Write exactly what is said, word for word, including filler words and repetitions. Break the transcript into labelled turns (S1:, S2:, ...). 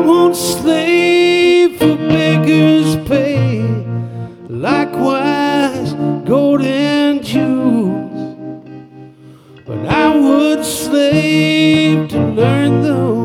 S1: won't slave for beggars' pay, likewise gold and jewels, but I would slave to learn the